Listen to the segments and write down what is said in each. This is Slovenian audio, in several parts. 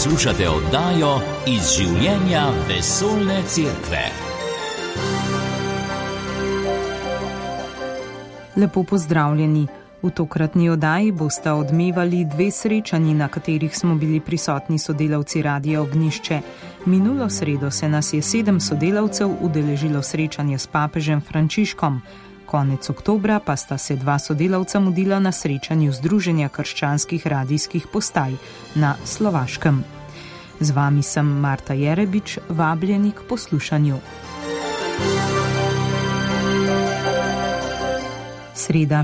Poslušate oddajo Iz življenja vesoljne cerkve. Lepo pozdravljeni. V tokratni oddaji boste odmevali dve srečanji, na katerih smo bili prisotni sodelavci Radia Ognjišče. Minulo sredo se nas je 7 sodelavcev udeležilo srečanje s papežem Frančiškom. Konec oktobra pa sta se 2 sodelavca mudila na srečanju Združenja krščanskih radijskih postaj na Slovaškem. Z vami sem Marta Jerebič, vabljeni k poslušanju. Sreda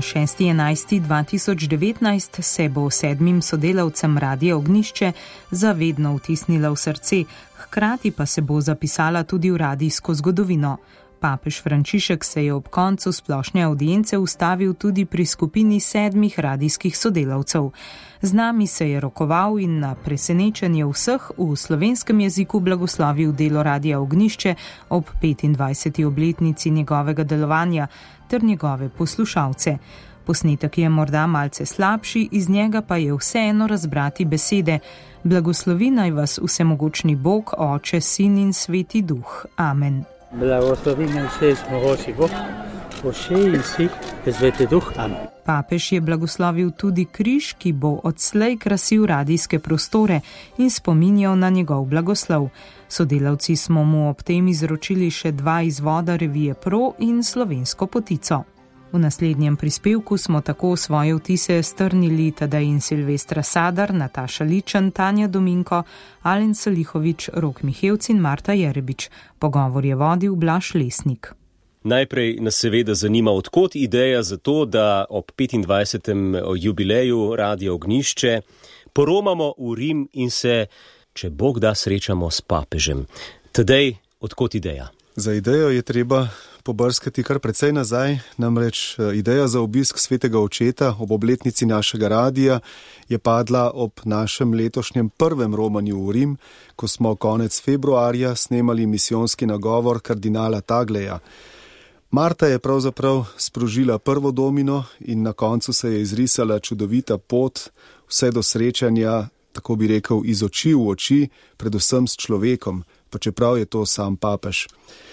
6.11.2019 se bo 7 sodelavcem Radia Ognjišče zavedno vtisnila v srce, hkrati pa se bo zapisala tudi v radijsko zgodovino. Papež Frančišek se je ob koncu splošne avdience ustavil tudi pri skupini 7 radijskih sodelavcev. Z nami se je rokoval in na presenečenje vseh v slovenskem jeziku blagoslovil delo Radia Ognjišče ob 25. obletnici njegovega delovanja ter njegove poslušalce. Posnetek je morda malce slabši, iz njega pa je vseeno razbrati besede: Blagoslovi naj vas vsemogočni Bog, Oče, Sin in Sveti Duh. Amen. Blagoslovi naj vsemogočni Bog, Oče in Sin in Sveti Duh. Amen. Papež je blagoslovil tudi križ, ki bo odslej krasil radijske prostore in spominjal na njegov blagoslov. Sodelavci smo mu ob tem izročili še 2 izvoda revije Pro in slovensko potico. V naslednjem prispevku smo tako svoje vtise strnili Tadej in Silvestra Sadar, Nataša Ličen, Tanja Dominko, Alen Salihovič, Rok Mihevc in Marta Jerebič. Pogovor je vodil Blaž Lesnik. Najprej nas seveda zanima, odkot ideja za to, da ob 25. jubileju Radia Ognjišče poromamo v Rim in se, če Bog da, srečamo s papežem. Tadej, odkot ideja? Za idejo je treba pobrskati kar precej nazaj, namreč ideja za obisk svetega očeta ob obletnici našega radija je padla ob našem letošnjem prvem romanju v Rim, ko smo konec februarja snemali misijonski nagovor kardinala Tagleja. Marta je pravzaprav sprožila prvo domino in na koncu se je izrisala čudovita pot vse do srečanja, tako bi rekel, iz oči v oči, predvsem s človekom, pa čeprav je to sam papež.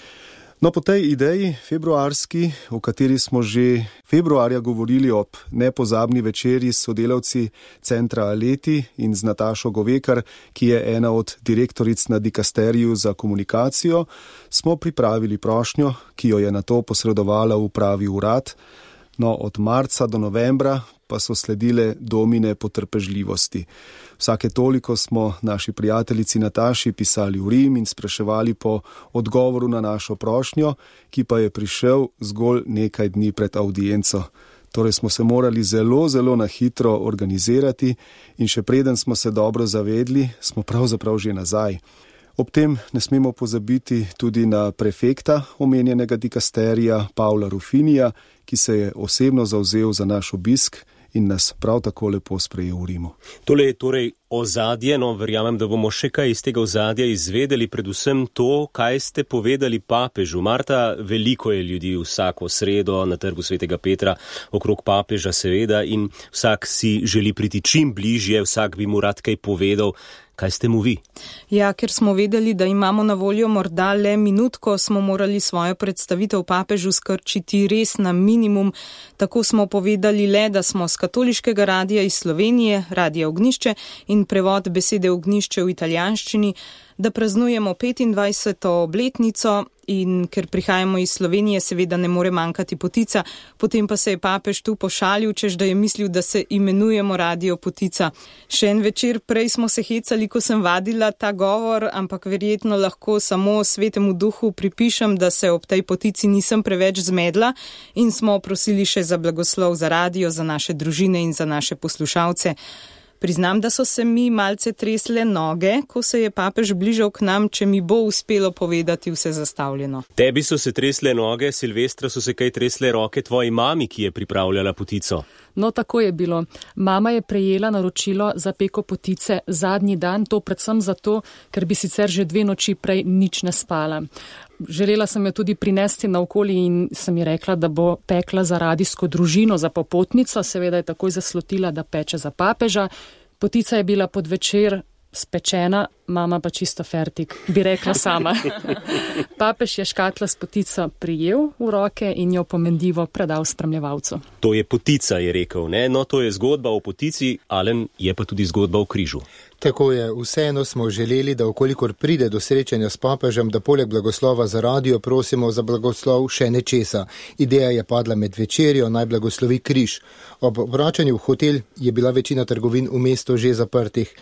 No, po tej ideji februarski, o kateri smo že februarja govorili ob nepozabni večerji s sodelavci centra Aleti in z Natašo Govekar, ki je ena od direktoric na dikasteriju za komunikacijo, smo pripravili prošnjo, ki jo je nato posredovala v upravi urad. No, od marca do novembra pa so sledile domine potrpežljivosti. Vsake toliko smo naši prijateljici Nataši pisali v Rim in spraševali po odgovoru na našo prošnjo, ki pa je prišel zgolj nekaj dni pred avdienco. Torej smo se morali zelo na hitro organizirati in še preden smo se dobro zavedli, smo pravzaprav že nazaj. Ob tem ne smemo pozabiti tudi na prefekta omenjenega dikasterija Pavla Rufinija, ki se je osebno zavzel za naš obisk in nas prav tako lepo sprejel v Rimu. Tole je torej ozadje, no verjamem, da bomo še kaj iz tega ozadja izvedeli, predvsem to, kaj ste povedali papežu. Marta, veliko je ljudi vsako sredo na trgu Svetega Petra okrog papeža seveda in vsak si želi priti čim bližje, vsak bi mu rad kaj povedal. Kaj ste mu vi? Ja, ker smo vedeli, da imamo na voljo morda le minutko, smo morali svojo predstavitev papežu skrčiti res na minimum. Tako smo povedali le, da smo z katoliškega radija iz Slovenije, Radia Ognjišče in prevod besede ognjišče v italijanščini, da praznujemo 25. obletnico in ker prihajamo iz Slovenije, seveda ne more manjkati potica. Potem pa se je papež tu pošalil, češ da je mislil, da se imenujemo Radio Potica. Še en večer prej smo se hecali, ko sem vadila ta govor, ampak verjetno lahko samo Svetemu Duhu pripišem, da se ob tej potici nisem preveč zmedla in smo prosili še za blagoslov za radio, za naše družine in za naše poslušalce. Priznam, da so se mi malce tresle noge, ko se je papež bližal k nam, če mi bo uspelo povedati vse zastavljeno. Tebi so se tresle noge, Silvestra, so se kaj tresle roke tvoji mami, ki je pripravljala potico? No, tako je bilo. Mama je prejela naročilo za peko potice zadnji dan, to predvsem zato, ker bi sicer že 2 noči prej nič ne spala. Želela sem jo tudi prinesti naokoli in sem ji rekla, da bo pekla za radijsko družino, za popotnico, seveda je takoj zaslutila, da peče za papeža. Potica je bila pod večer spečena, mama pa čisto fertik, bi rekla sama. Papež je škatla s potico prijel v roke in jo pomenljivo predal spremljevalcu. To je potica, je rekel, ne? No, to je zgodba o potici, Alen, je pa tudi zgodba o križu. Tako je, vseeno smo želeli, da okolikor pride do srečanja s papežem, da poleg blagoslova za radio prosimo za blagoslov še nečesa. Ideja je padla med večerjo, naj blagoslovi križ. Ob vračanju v hotel je bila večina trgovin v mestu že zaprtih.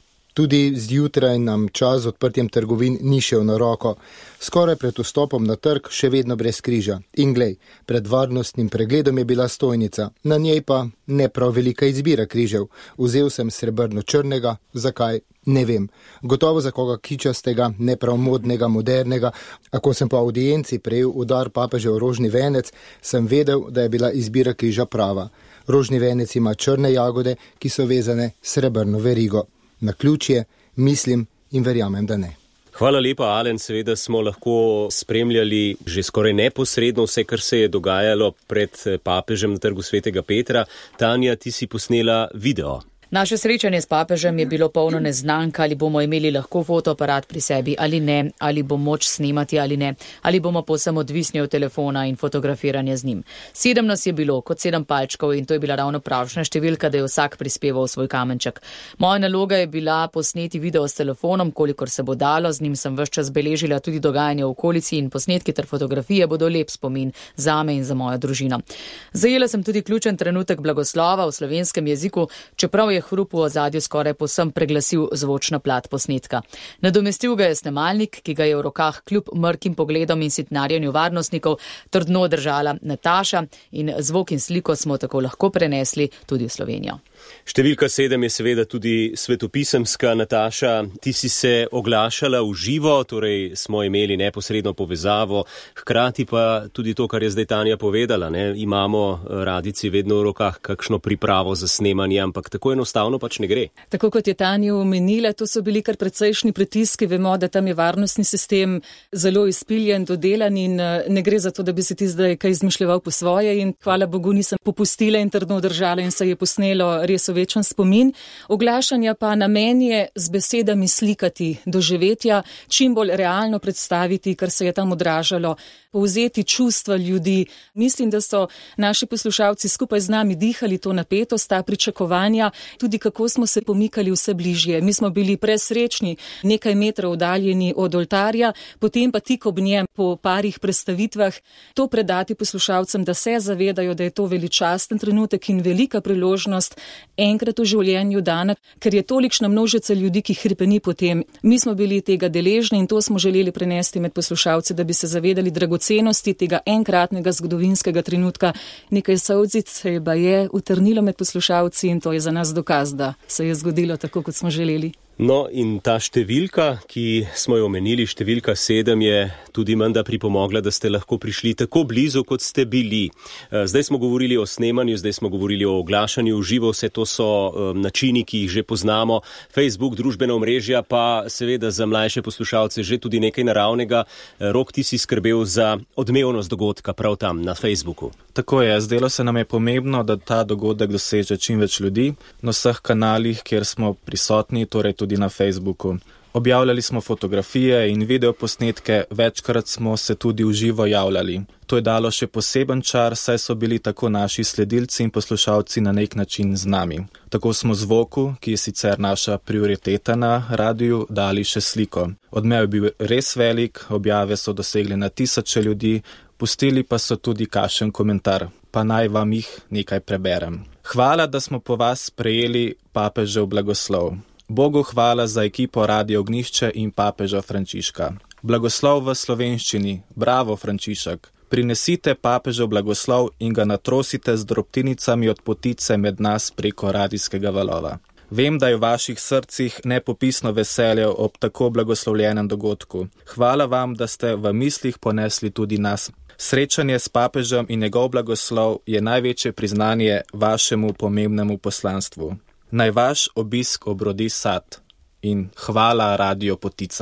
Tudi zjutraj nam čas z odprtjem trgovin ni šel na roko. Skoraj pred vstopom na trg še vedno brez križa. In glej, pred varnostnim pregledom je bila stojnica, na njej pa ne prav velika izbira križev. Vzel sem srebrno-črnega, zakaj? Ne vem. Gotovo za koga kičastega, ne prav modnega, modernega. A ko sem po audienci prejel udar papežev rožni venec, sem vedel, da je bila izbira križa prava. Rožni venec ima črne jagode, ki so vezane srebrno verigo. Na ključje, mislim in verjamem, da ne. Hvala lepa, Alen, seveda smo lahko spremljali že skoraj neposredno vse, kar se je dogajalo pred papežem na trgu Svetega Petra. Tanja, ti si posnela video. Naše srečanje s papežem je bilo polno neznank, ali bomo imeli lahko fotoaparat pri sebi ali ne, ali bo moč snemati ali ne, ali bomo povsem odvisni od telefona in fotografiranja z njim. 7 nas je bilo, kot 7 palčkov, in to je bila ravno pravšna številka, da je vsak prispeval svoj kamenček. Moja naloga je bila posneti video s telefonom, kolikor se bo dalo, z njim sem ves čas beležila tudi dogajanje v okolici in posnetki ter fotografije bodo lep spomin zame in za mojo družino. Zajela sem tudi ključen trenutek blagoslova v slovenskem jeziku, čeprav je hrup v ozadju skoraj povsem preglasil zvočna plat posnetka. Nadomestil ga je snemalnik, ki ga je v rokah kljub mrkim pogledom in sitnarjenju varnostnikov trdno držala Nataša, in zvok in sliko smo tako lahko prenesli tudi v Slovenijo. Številka 7 je seveda tudi svetopisemska. Nataša, ti si se oglašala v živo, torej smo imeli neposredno povezavo, hkrati pa tudi to, kar je zdaj Tanja povedala, ne? Imamo radici vedno v rokah kakšno pripravo za snemanje, ampak tako enostavno pač ne gre. Tako kot je Tanja omenila, to so bili kar precejšnji pritiski, vemo, da tam je varnostni sistem zelo izpiljen, dodelan in ne gre za to, da bi se ti zdaj kaj izmišljeval po svoje, in hvala Bogu nisem popustila in trdno držala in se je posnelo res v večen spomin. Oglašanja pa namen je z besedami slikati doživetja, čim bolj realno predstaviti, kar se je tam odražalo, povzeti čustva ljudi. Mislim, da so naši poslušalci skupaj z nami dihali to napetost, ta pričakovanja, tudi kako smo se pomikali vse bližje. Mi smo bili presrečni, nekaj metrov oddaljeni od oltarja, potem pa tik ob njem po parih predstavitvah. To predati poslušalcem, da se zavedajo, da je to veličasten trenutek in velika priložnost enkrat v življenju dana, ker je tolikšna množica ljudi, ki hripeni potem. Mi smo bili tega deležni in to smo želeli prenesti med poslušalci, da bi se zavedali dragocenosti tega enkratnega zgodovinskega trenutka. Nekaj solzic se je utrnilo med poslušalci in to je za nas dokaz, da se je zgodilo tako, kot smo želeli. No, in ta številka, ki smo jo omenili, številka 7, je tudi menda pripomogla, da ste lahko prišli tako blizu, kot ste bili. Zdaj smo govorili o snemanju, zdaj smo govorili o oglašanju v živo, vse to so načini, ki jih že poznamo. Facebook, družbena omrežja, pa seveda za mlajše poslušalce že tudi nekaj naravnega. Rok, ti si skrbel za odmevnost dogodka prav tam na Facebooku. Tako je, zdelo se nam je pomembno, da ta dogodek doseže čim več ljudi na vseh kanalih, kjer smo prisotni, torej tudi na Facebooku. Objavljali smo fotografije in videoposnetke, večkrat smo se tudi v živo javljali. To je dalo še poseben čar, saj so bili tako naši sledilci in poslušalci na nek način z nami. Tako smo zvoku, ki je sicer naša prioriteta na radiju, dali še sliko. Odmev je bil res velik, objave so dosegli na 1000 ljudi, pustili pa so tudi kakšen komentar, pa naj vam jih nekaj preberem. Hvala, da smo po vas prejeli papežev blagoslov. Bogu hvala za ekipo Radio Ognjišče in papeža Frančiška. Blagoslov v slovenščini, bravo Frančišek. Prinesite papežev blagoslov in ga natrosite z drobtinicami od potice med nas preko radijskega valova. Vem, da je v vaših srcih nepopisno veselje ob tako blagoslovljenem dogodku. Hvala vam, da ste v mislih ponesli tudi nas. Srečanje s papežem in njegov blagoslov je največje priznanje vašemu pomembnemu poslanstvu. Naj vaš obisk obrodi sad. In hvala Radio Potica.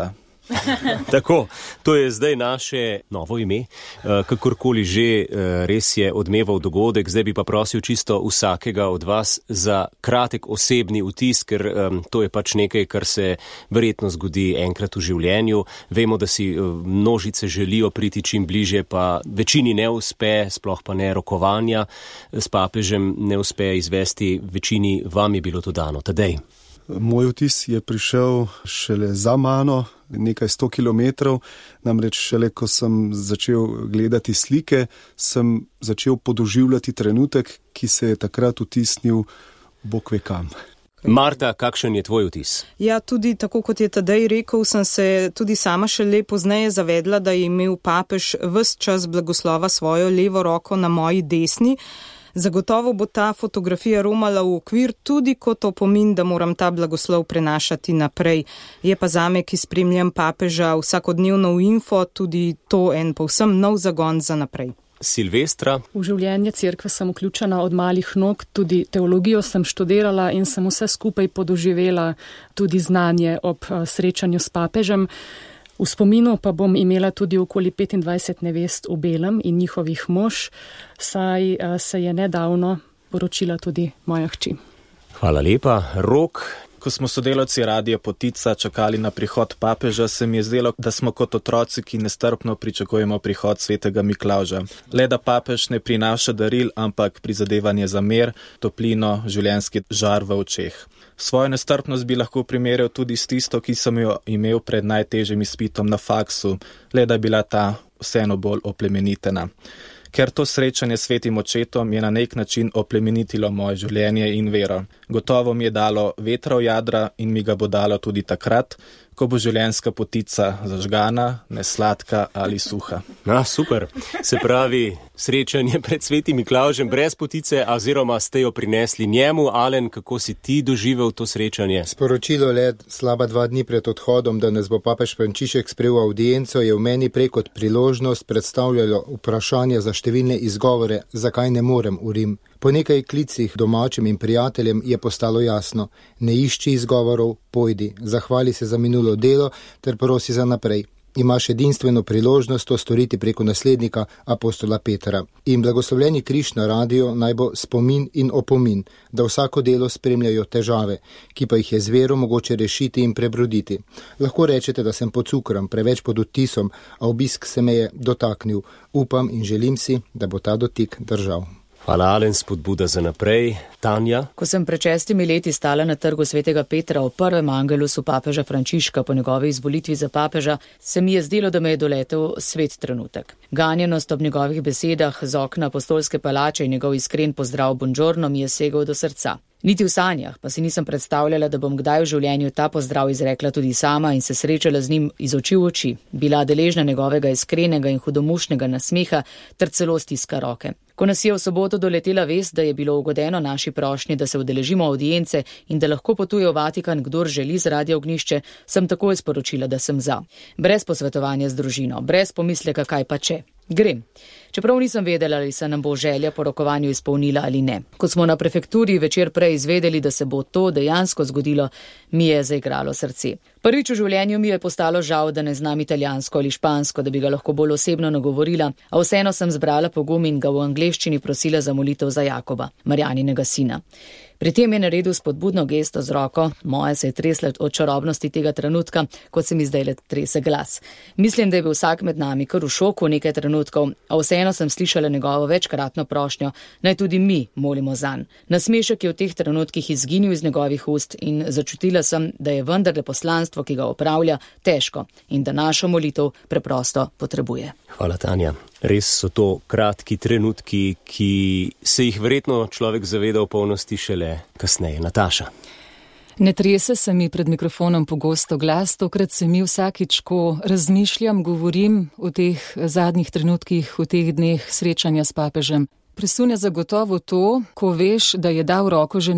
Tako, to je zdaj naše novo ime, kakorkoli že, res je odmeval dogodek, zdaj bi pa prosil čisto vsakega od vas za kratek osebni vtis, ker to je pač nekaj, kar se verjetno zgodi enkrat v življenju. Vemo, da si množice želijo priti čim bliže, pa večini ne uspe, sploh pa ne rokovanja s papežem ne uspe izvesti, večini vam je bilo to dano. Tadej. Moj vtis je prišel šele za mano, nekaj 100 kilometrov, namreč šele ko sem začel gledati slike, sem začel podoživljati trenutek, ki se je takrat vtisnil bog ve kam. Marta, kakšen je tvoj vtis? Ja, tudi tako kot je Tadej rekel, sem se tudi sama šele pozneje zavedla, da je imel papež ves čas blagoslova svojo levo roko na moji desni. Zagotovo bo ta fotografija romala v okvir tudi kot opomin, da moram ta blagoslov prenašati naprej. Je pa zame, ki spremljam papeža vsakodnevno v info, tudi to en povsem nov zagon za naprej. Silvestra. V življenje cerkve sem vključena od malih nog, tudi teologijo sem študirala in sem vse skupaj podoživela, tudi znanje ob srečanju s papežem. V spominu pa bom imela tudi okoli 25 nevest v belem in njihovih mož, saj se je nedavno poročila tudi moja hči. Hvala lepa. Rok. Ko smo sodelavci Radia Potica čakali na prihod papeža, se mi je zdelo, da smo kot otroci, ki nestrpno pričakujemo prihod svetega Miklavža. Le da papež ne prinaša daril, ampak prizadevanje za mir, toplino, življenjski žar v očeh. Svojo nestrpnost bi lahko primerjal tudi s tisto, ki sem jo imel pred najtežjim izpitom na faksu, le da je bila ta vseeno bolj oplemenitena. Ker to srečanje s svetim očetom je na nek način oplemenitilo moje življenje in vero. Gotovo mi je dalo vetra v jadra in mi ga bo dalo tudi takrat, ko bo življenjska potica zažgana, nesladka ali suha. Super. Se pravi, srečanje pred svetim Miklavžem brez potice, oziroma ste jo prinesli njemu. Alen, kako si ti doživel to srečanje? Sporočilo le slaba 2 dni pred odhodom, da nas bo papež Frančišek sprejel v audienco, je v meni prej kot priložnost predstavljalo vprašanje za številne izgovore, zakaj ne morem v Rim. Po nekaj klicih domačim in prijateljem je postalo jasno, ne išči izgovorov, pojdi, zahvali se za minulo delo ter prosi za naprej. Imaš edinstveno priložnost to storiti preko naslednika apostola Petra. In blagoslovljeni križ na radio naj bo spomin in opomin, da vsako delo spremljajo težave, ki pa jih je z vero mogoče rešiti in prebroditi. Lahko rečete, da sem pod cukrom, preveč pod odtisom, a obisk se me je dotaknil. Upam in želim si, da bo ta dotik držal. Hvala, Alen, spodbuda za naprej. Tanja? Ko sem pred 6 leti stala na trgu svetega Petra v prvem angelusu papeža Frančiška po njegovi izvolitvi za papeža, se mi je zdelo, da me je doletel svet trenutek. Ganjenost ob njegovih besedah z okna apostolske palače in njegov iskren pozdrav buongiorno mi je segel do srca. Niti v sanjah pa si nisem predstavljala, da bom kdaj v življenju ta pozdrav izrekla tudi sama in se srečala z njim iz oči v oči, bila deležna njegovega iskrenega in hudomušnega nasmeha ter celo stiska roke. Ko nas je v soboto doletela vest, da je bilo ugodeno naši prošnji, da se udeležimo audience in da lahko potuje v Vatikan, kdor želi z Radia Ognjišče, sem takoj sporočila, da sem za. Brez posvetovanja z družino, brez pomisleka, kaj pa če. Grem. Čeprav nisem vedela, ali se nam bo želja po rokovanju izpolnila ali ne. Ko smo na prefekturi večer prej izvedeli, da se bo to dejansko zgodilo, mi je zaigralo srce. Prvič v življenju mi je postalo žal, da ne znam italijansko ali špansko, da bi ga lahko bolj osebno nagovorila, a vseeno sem zbrala pogum in ga v angleščini prosila za molitev za Jakoba, Marjaninega sina. Pri tem je naredil spodbudno gesto z roko, moja se je tresla od čarobnosti tega trenutka, kot se mi zdaj le trese glas. Mislim, da je bil vsak med nami kar v šoku nekaj trenutkov, a vseeno sem slišala njegovo večkratno prošnjo, naj tudi mi molimo zanj. Nasmešek je v teh trenutkih izginil iz njegovih ust in začutila sem, da je vendarle poslanstvo, ki ga opravlja, težko in da našo molitev preprosto potrebuje. Hvala, Tanja. Res so to kratki trenutki, ki se jih verjetno človek zaveda v polnosti šele kasneje. Nataša. Ne trese se mi pred mikrofonom pogosto glas, tokrat se mi vsakič, ko razmišljam, govorim v teh zadnjih trenutkih, v teh dneh srečanja s papežem. Presunja zagotovo to, ko veš, da je dal roko že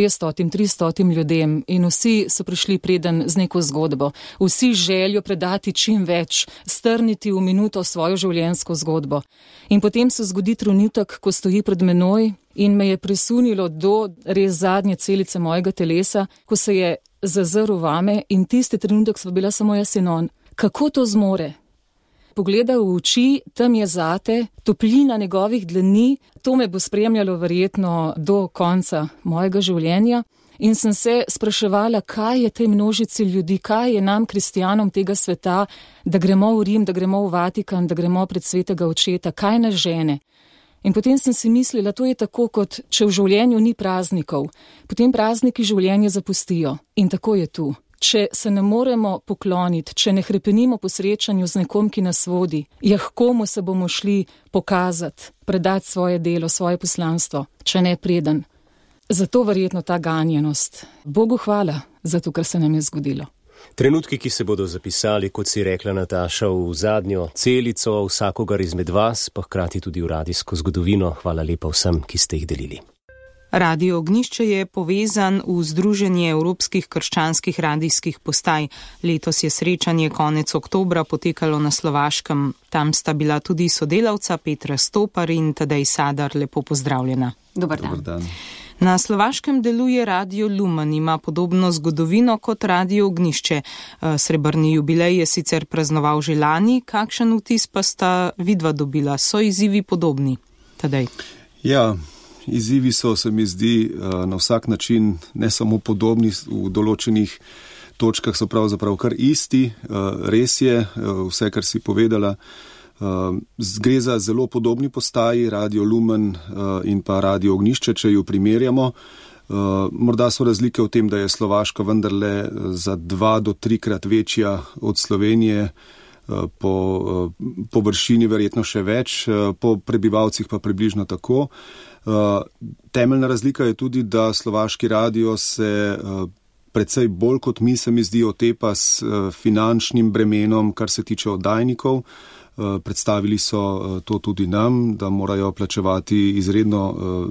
200-300 ljudem in vsi so prišli preden z neko zgodbo. Vsi željo predati čim več, strniti v minuto svojo življenjsko zgodbo. In potem se zgodi trenutek, ko stoji pred menoj in me je presunilo do res zadnje celice mojega telesa, ko se je zazrl vame in tisti trenutek sva bila samo jaz in on. kako to zmore. Pogleda v oči, tam je zate, toplina njegovih dlani, to me bo spremljalo verjetno do konca mojega življenja. In sem se spraševala, kaj je tej množici ljudi, kaj je nam, kristjanom tega sveta, da gremo v Rim, da gremo v Vatikan, da gremo pred svetega očeta, kaj nas žene. In potem sem si mislila, to je tako, kot če v življenju ni praznikov. Potem prazniki življenje zapustijo. In tako je tu. Če se ne moremo pokloniti, če ne hrepenimo po srečanju z nekom, ki nas vodi, komu se bomo šli pokazati, predati svoje delo, svoje poslanstvo, če ne preden. Zato verjetno ta ganjenost. Bogu hvala za to, kar se nam je zgodilo. Trenutki, ki se bodo zapisali, kot si rekla Nataša, v zadnjo celico vsakogar izmed vas, pa hkrati tudi v radijsko zgodovino. Hvala lepa vsem, ki ste jih delili. Radio Ognjišče je povezan v Združenje evropskih krščanskih radijskih postaj. Letos je srečanje konec oktobra potekalo na Slovaškem. Tam sta bila tudi sodelavca Petra Stopar in Tadej Sadar. Lepo pozdravljena. Dobar dan. Na Slovaškem deluje Radio Lumen, ima podobno zgodovino kot Radio Ognjišče. Srebrni jubilej je sicer praznoval že lani. Kakšen vtis pa sta vidva dobila? So izzivi podobni? Tadej. Ja, izzivi so, se mi zdi, na vsak način ne samo podobni, v določenih točkah so pravzaprav kar isti. Res je, vse, kar si povedala. Gre za zelo podobni postaji, Radio Lumen in pa Radio Ognjišče, če jo primerjamo. Morda so razlike v tem, da je Slovaška vendarle za 2 do 3 krat večja od Slovenije, po površini verjetno še več, po prebivalcih pa približno tako. Temeljna razlika je tudi, da slovaški radio se precej bolj kot mi, se mi zdi, otepa s finančnim bremenom, kar se tiče oddajnikov. Predstavili so to tudi nam, da morajo plačevati izredno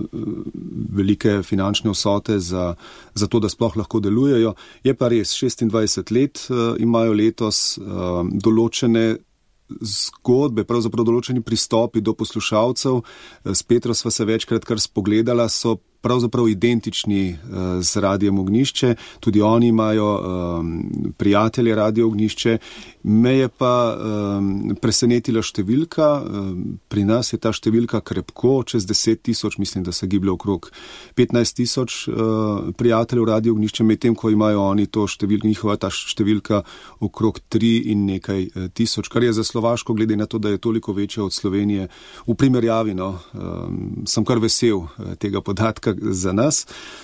velike finančne vsote za to, da sploh lahko delujejo. Je pa res, 26 let imajo letos, določene zgodbe, pravzaprav določeni pristopi do poslušalcev. S Petro sva se večkrat kar spogledala, so pravzaprav identični z Radijem Ognjišče, tudi oni imajo prijatelje Radio Ognjišče. Me je pa presenetila številka, pri nas je ta številka krepko, čez 10 000, mislim, da se giblje okrog 15 000 prijateljev Radio Ognjišče, medtem ko imajo oni to številka, njihova ta številka okrog 3 in nekaj tisoč, kar je za Slovaško, glede na to, da je toliko večja od Slovenije, v primerjavi, sem kar vesel tega podatka za nas.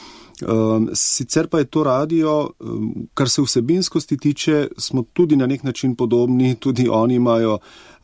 Sicer pa je to radio, kar se vsebinskosti tiče, smo tudi na nek način podobni, tudi oni imajo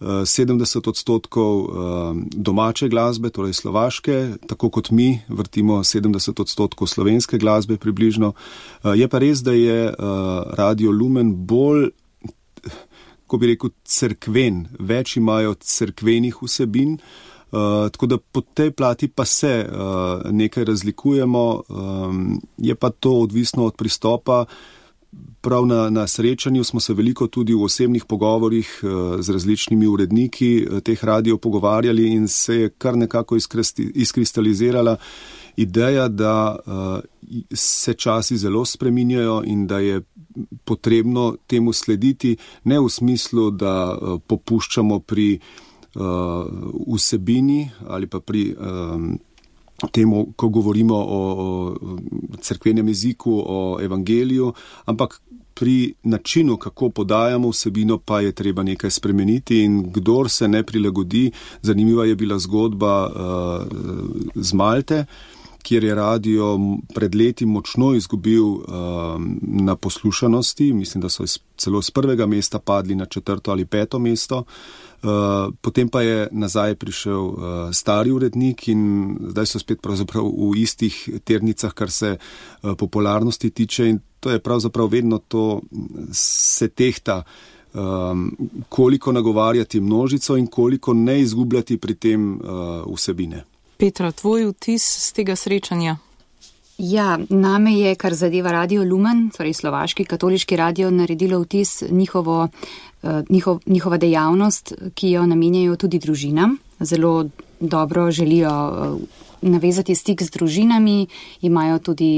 70% domače glasbe, torej slovaške, tako kot mi vrtimo 70% slovenske glasbe približno. Je pa res, da je Radio Lumen bolj, ko bi rekel, cerkven, več imajo cerkvenih vsebin, tako da po tej plati pa se nekaj razlikujemo, je pa to odvisno od pristopa. Prav na srečanju smo se veliko tudi v osebnih pogovorih z različnimi uredniki teh radijev pogovarjali in se je kar nekako izkristalizirala ideja, da se časi zelo spreminjajo in da je potrebno temu slediti, ne v smislu, da popuščamo pri vsebini ali pa pri temu, ko govorimo o cerkvenem jeziku, o evangeliju, ampak pri načinu, kako podajamo vsebino, pa je treba nekaj spremeniti in kdor se ne prilagodi. Zanimiva je bila zgodba z Malte, kjer je radio pred leti močno izgubil na poslušanosti, mislim, da so celo z 1. mesta padli na 4. ali 5. mesto. Potem pa je nazaj prišel stari urednik in zdaj so spet pravzaprav v istih ternicah, kar se popularnosti tiče, in to je pravzaprav vedno to, se tehta, koliko nagovarjati množico in koliko ne izgubljati pri tem vsebine. Petra, tvoj vtis z tega srečanja? Ja, name je, kar zadeva Radio Lumen, torej slovaški katoliški radio, naredilo vtis njihova dejavnost, ki jo namenjajo tudi družinam. Zelo dobro želijo navezati stik z družinami, imajo tudi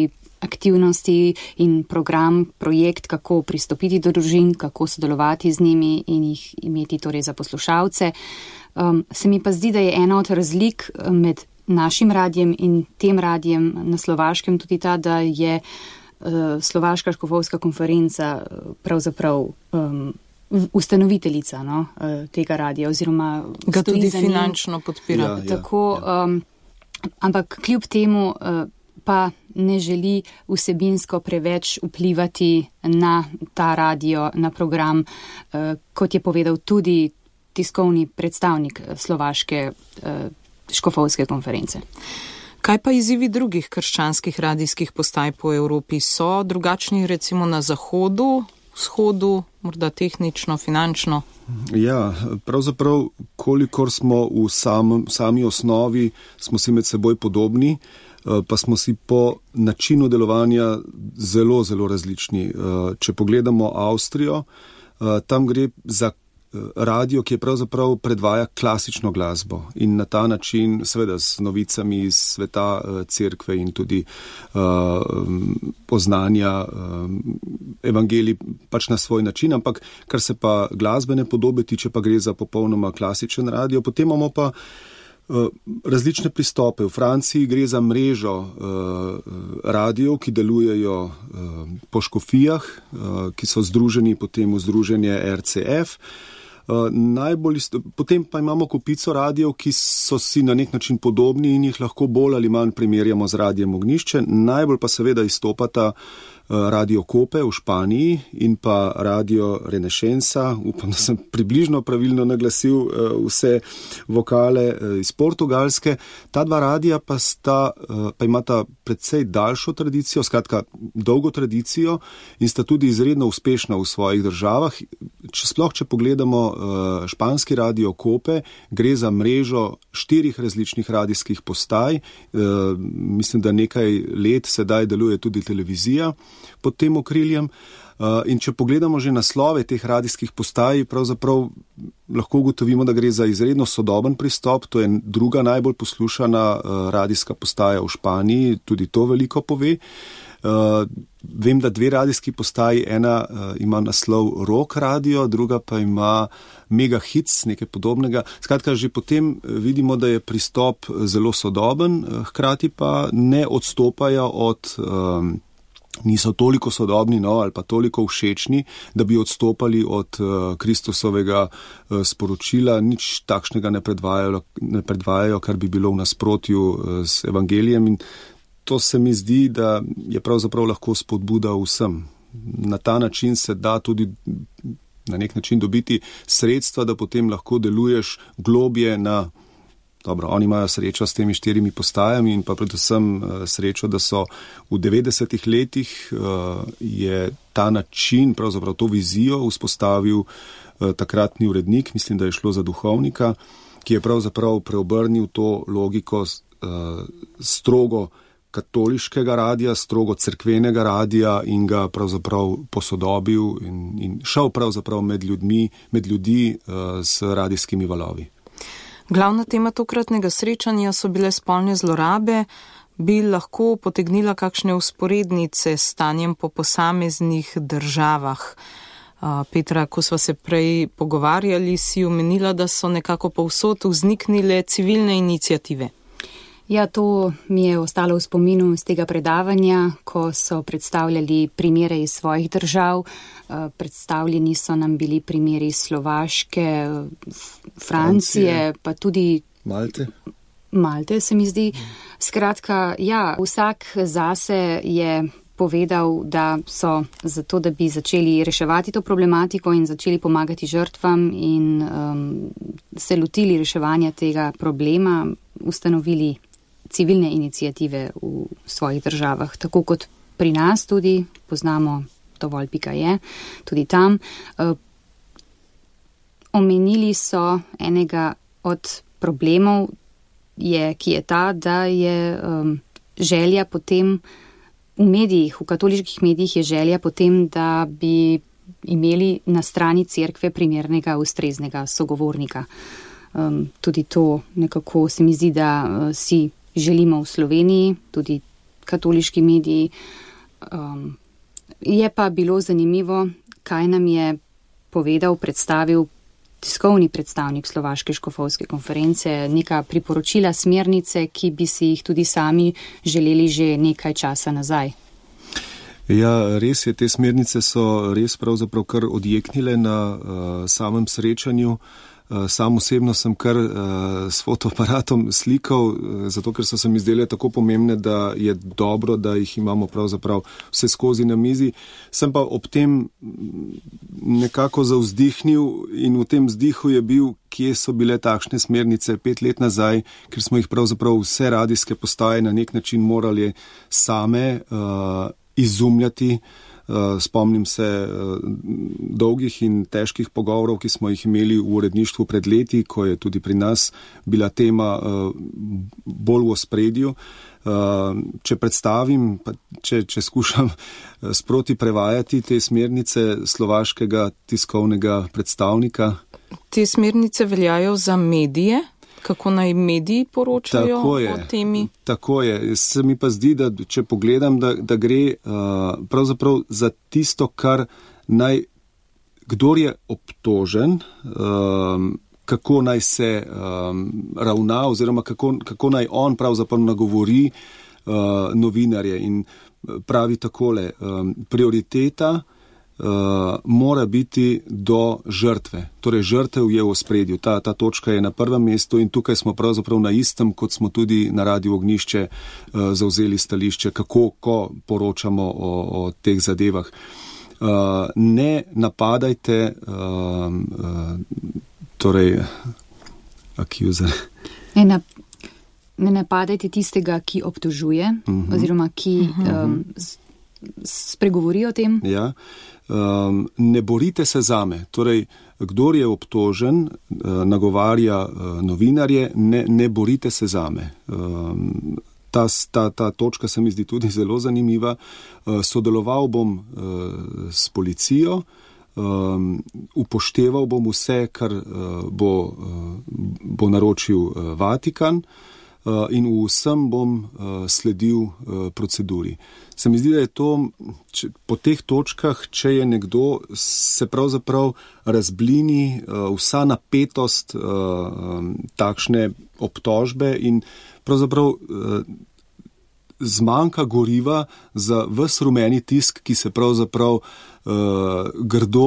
aktivnosti in program, projekt, kako pristopiti do družin, kako sodelovati z njimi in jih imeti torej za poslušalce. Se mi pa zdi, da je ena od razlik med našim radijem in tem radijem na Slovaškem tudi ta, da je Slovaška škofovska konferenca pravzaprav ustanoviteljica tega radija oziroma ga tudi finančno podpira. Tako, ampak kljub temu pa ne želi vsebinsko preveč vplivati na ta radio, na program, kot je povedal tudi tiskovni predstavnik Slovaške škofovske konference. Kaj pa izzivi drugih krščanskih radijskih postaj po Evropi? So drugačni recimo na zahodu, vzhodu, morda tehnično, finančno? Ja, pravzaprav, kolikor smo v sami osnovi, smo si med seboj podobni, pa smo si po načinu delovanja zelo, zelo različni. Če pogledamo Avstrijo, tam gre za radio, ki je pravzaprav predvaja klasično glasbo in na ta način, seveda s novicami iz sveta cerkve in tudi poznanja evangelij pač na svoj način, ampak kar se pa glasbene podobe tiče, pa gre za popolnoma klasičen radio. Potem imamo pa različne pristope. V Franciji gre za mrežo radijev, ki delujejo po škofijah, ki so združeni potem v združenje RCF. Potem pa imamo kopico radijev, ki so si na nek način podobni in jih lahko bolj ali manj primerjamo z radijem Ognjišče. Najbolj pa seveda izstopata Radio Kope v Španiji in pa Radio Renešensa. Upam, da sem približno pravilno naglasil vse vokale iz Portugalske. Ta dva radija pa imata precej daljšo tradicijo, skratka dolgo tradicijo in sta tudi izredno uspešna v svojih državah. Če pogledamo španski Radio Kope, gre za mrežo 4 različnih radijskih postaj. Mislim, da nekaj let sedaj deluje tudi televizija pod tem okriljem. In če pogledamo že naslove teh radijskih postaj, pravzaprav lahko ugotovimo, da gre za izredno sodoben pristop. To je druga najbolj poslušana radijska postaja v Španiji, tudi to veliko pove. Vem, da 2 radijski postaji, ena ima naslov Rock Radio, druga pa ima Mega Hits, nekaj podobnega. Skratka, že potem vidimo, da je pristop zelo sodoben, hkrati pa ne odstopajo od niso toliko sodobni ali pa toliko všečni, da bi odstopali od Kristusovega sporočila, nič takšnega ne predvajajo, kar bi bilo v nasprotju z evangelijem in to se mi zdi, da je pravzaprav lahko spodbuda vsem. Na ta način se da tudi na nek način dobiti sredstva, da potem lahko deluješ globje na. Dobro, oni imajo srečo s temi 4 postajami in pa predvsem srečo, da so v 90-ih letih je ta način, pravzaprav to vizijo vzpostavil takratni urednik, mislim, da je šlo za duhovnika, ki je pravzaprav preobrnil to logiko strogo katoliškega radija, strogo cerkvenega radija in ga pravzaprav posodobil in šel pravzaprav med ljudi s radijskimi valovi. Glavna tema tokratnega srečanja so bile spolne zlorabe. Bi lahko potegnila kakšne usporednice s stanjem po posameznih državah? Petra, ko sva se prej pogovarjali, si omenila, da so nekako povsod vzniknile civilne iniciative. Ja, to mi je ostalo v spominu z tega predavanja, ko so predstavljali primere iz svojih držav. Predstavljeni so nam bili primeri iz Slovaške, Francije, pa tudi Malte, se mi zdi. Skratka, ja, vsak zase je povedal, da so zato, da bi začeli reševati to problematiko in začeli pomagati žrtvam in se lotili reševanja tega problema, ustanovili civilne iniciative v svojih državah, tako kot pri nas tudi, poznamo dovolj.je, tudi tam. Omenili so enega od problemov, ki je ta, da je želja potem v medijih, v katoliških medijih je želja potem, da bi imeli na strani cerkve primernega, ustreznega sogovornika. Tudi to nekako se mi zdi, da si želimo v Sloveniji, tudi katoliški mediji, Je pa bilo zanimivo, kaj nam je predstavil tiskovni predstavnik Slovaške škofovske konference, neka priporočila, smernice, ki bi si jih tudi sami želeli že nekaj časa nazaj. Ja, res je, te smernice so res pravzaprav kar odjeknile na samem srečanju. Sam osebno sem kar s fotoaparatom slikal, zato ker so se mi zdele tako pomembne, da je dobro, da jih imamo pravzaprav vse skozi na mizi. Sem pa ob tem nekako zavzdihnil in v tem vzdihu je bil, kje so bile takšne smernice 5 let nazaj, ker smo jih pravzaprav vse radijske postaje na nek način morali same izumljati. Spomnim se dolgih in težkih pogovorov, ki smo jih imeli v uredništvu pred leti, ko je tudi pri nas bila tema bolj v ospredju. Če predstavim, če skušam sproti prevajati te smernice slovaškega tiskovnega predstavnika. Te smernice veljajo za medije? Kako naj mediji poročajo o temi? Tako je. Se mi pa zdi, da če pogledam, da gre pravzaprav za tisto, kar kdor je obtožen, kako naj se ravna oziroma kako naj on pravzaprav nagovori novinarje. In pravi takole, prioriteta mora biti do žrtve. Torej, žrtev je v ospredju. Ta točka je na prvem mestu in tukaj smo pravzaprav na istem, kot smo tudi na Radiu Ognjišče zavzeli stališče, ko poročamo o teh zadevah. Ne napadajte, torej, accuser. Ne napadajte tistega, ki obtožuje, oziroma ki spregovori o tem. Ja. Ne borite se zame. Torej, kdor je obtožen, nagovarja novinarje, ne borite se zame. Ta točka se mi zdi tudi zelo zanimiva. Sodeloval bom s policijo, upošteval bom vse, kar bo naročil Vatikan, in vsem bom sledil proceduri. Se mi zdi, da je to po teh točkah, če je nekdo, se pravzaprav razblini vsa napetost takšne obtožbe in pravzaprav zmanjka goriva za ves rumeni tisk, ki se pravzaprav grdo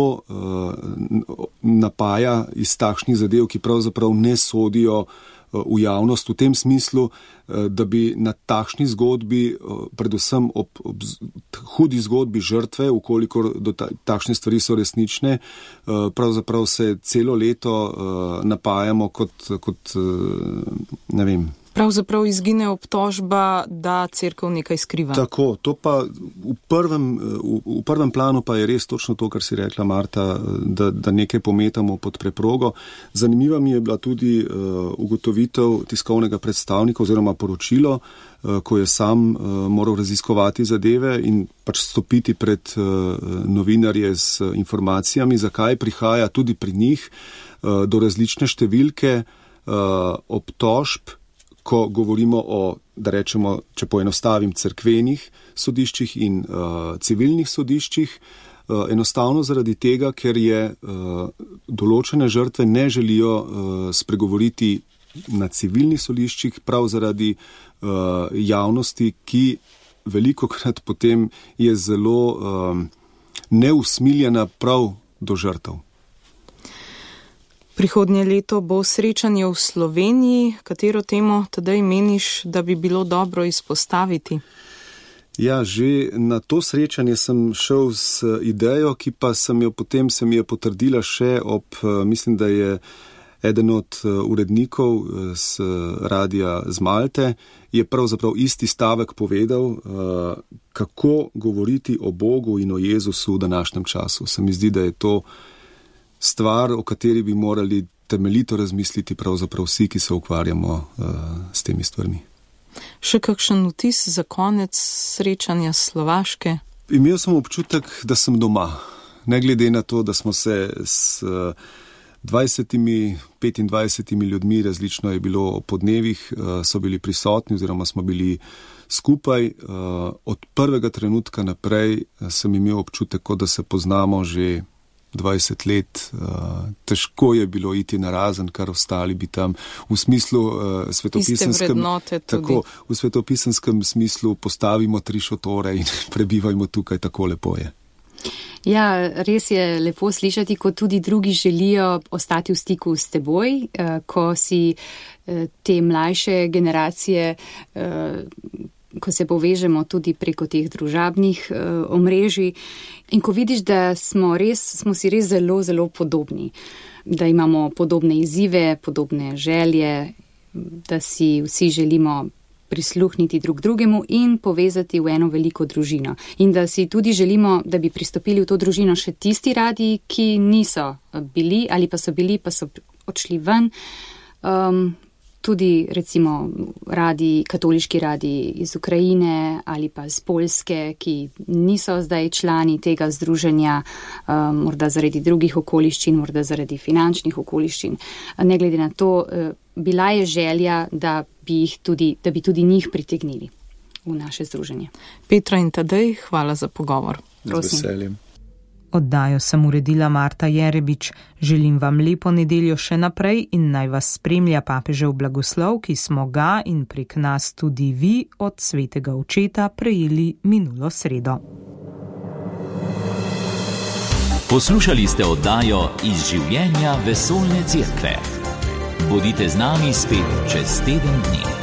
napaja iz takšnih zadev, ki pravzaprav ne sodijo v javnost, v tem smislu, da bi na takšni zgodbi, predvsem ob hudi zgodbi žrtve, ukolikor takšne stvari so resnične, pravzaprav se celo leto napajamo kot ne vem. Pravzaprav izgine obtožba, da cerkev nekaj skriva. Tako, to pa v prvem planu pa je res točno to, kar si rekla, Marta, da nekaj pometamo pod preprogo. Zanimiva mi je bila tudi ugotovitev tiskovnega predstavnika oziroma poročilo, ko je sam moral raziskovati zadeve in pač stopiti pred novinarje z informacijami, zakaj prihaja tudi pri njih do različne številke obtožb, ko govorimo o, da rečemo, če poenostavim, cerkvenih sodiščih in civilnih sodiščih, enostavno zaradi tega, ker je določene žrtve ne želijo spregovoriti na civilnih sodiščih, prav zaradi javnosti, ki velikokrat potem je zelo neusmiljena prav do žrtev. Prihodnje leto bo srečanje v Sloveniji. Katero temo tedaj meniš, da bi bilo dobro izpostaviti? Ja, že na to srečanje sem šel s idejo, ki pa se mi je potrdila še mislim, da je eden od urednikov z Radia z Malte, je pravzaprav isti stavek povedal, kako govoriti o Bogu in o Jezusu v današnjem času. Se mi zdi, da je to stvar, o kateri bi morali temeljito razmisliti pravzaprav vsi, ki se ukvarjamo s temi stvarmi. Še kakšen vtis za konec srečanja Slovaške? Imel sem občutek, da sem doma. Ne glede na to, da smo se z 20-25 ljudmi, različno je bilo po dnevih, so bili prisotni oziroma smo bili skupaj. Od prvega trenutka naprej sem imel občutek, kot da se poznamo že 20 let. Težko je bilo iti narazen, kar ostali bi tam v smislu svetopisenskem. Tako, v svetopisenskem smislu postavimo 3 šotore in prebivajmo tukaj, tako lepo je. Ja, res je lepo slišati, ko tudi drugi želijo ostati v stiku s teboj, ko si te mlajše generacije, ko se povežemo tudi preko teh družabnih omrežij in ko vidiš, da smo si res zelo, zelo podobni, da imamo podobne izzive, podobne želje, da si vsi želimo prisluhniti drug drugemu in povezati v eno veliko družino. In da si tudi želimo, da bi pristopili v to družino še tisti radiji, ki niso bili ali pa so bili, pa so odšli ven. Tudi recimo katoliški radiji iz Ukrajine ali pa z Poljske, ki niso zdaj člani tega združenja, morda zaradi drugih okoliščin, morda zaradi finančnih okoliščin. Ne glede na to, bila je želja, da bi tudi njih pritegnili v naše združenje. Petra in Tadej, hvala za pogovor. Z veseljem. Oddajo sem uredila Marta Jerebič. Želim vam lepo nedeljo še naprej in naj vas spremlja papežev blagoslov, ki smo ga in prek nas tudi vi od svetega očeta prejeli minulo sredo. Poslušali ste oddajo Iz življenja vesoljne cerkve. Bodite z nami spet čez teden dni.